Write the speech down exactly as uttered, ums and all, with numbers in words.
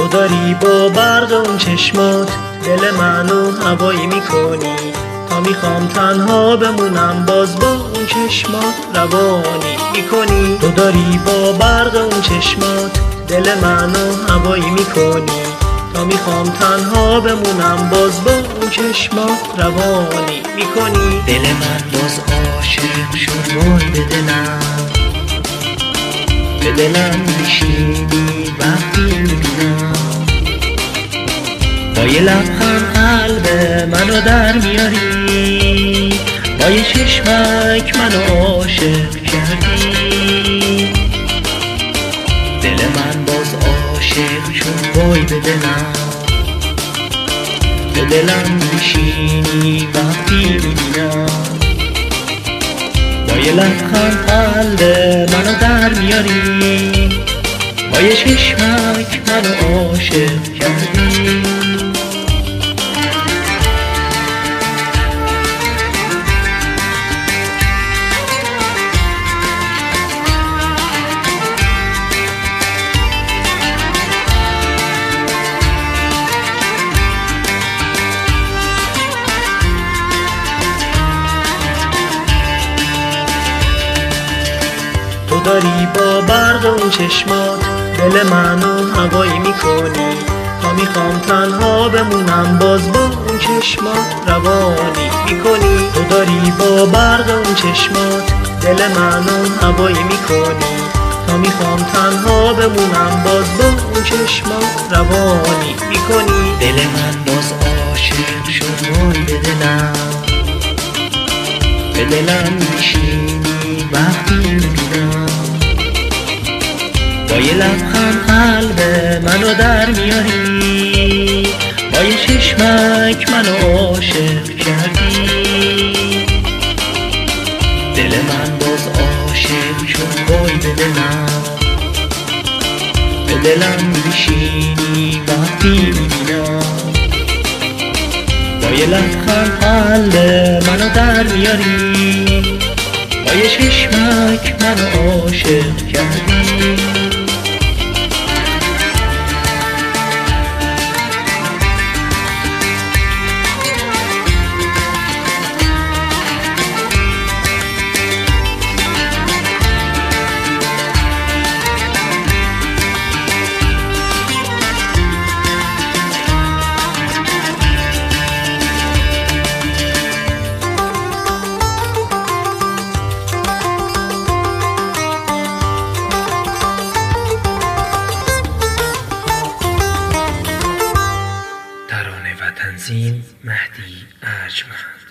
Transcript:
تو داری با برق اون چشمات دل منو هوایی میکنی، تا میخوام تنها بمونم باز با اون چشمات روانی میکنی. تو داری با برق اون چشمات دل منو هوایی میکنی، تا میخوام تنها بمونم باز با اون چشمات روانی میکنی. دل من باز عاشق شد وای به دلم، به دلم میشینی وقتی میبینم، با یه لبخند قلب منو در میاری، با یه چشمک منو عاشق کردی. دل من باز عاشق شد وای به دلم، به دلم میشینی وقتی میبینم، با یه لبخند قلب منو در میاری، با یه چشمک منو عاشق کردی. تو داری با برق اون چشمات دل منو هوایی میکنی، تا میخوام تنها بمونم باز با اون چشمات روانی میکنی. تو داری با برق اون چشمات دل منو هوایی میکنی، تا میخوام تنها بمونم باز با اون چشمات روانی میکنی. دل من باز عاشق شد وای به دلم، به دلم میشینی وقتی میبینم، با یه لبخند قلب منو در میاری، با یه چشمک منو عاشق کردی. دل من باز عاشق شد وای به دلم، به دلم میشینی وقتی میبینم، با یه لبخند قلب منو در میاری، با یه چشمک منو عاشق کردی. تنظیم مهدی ارجمند.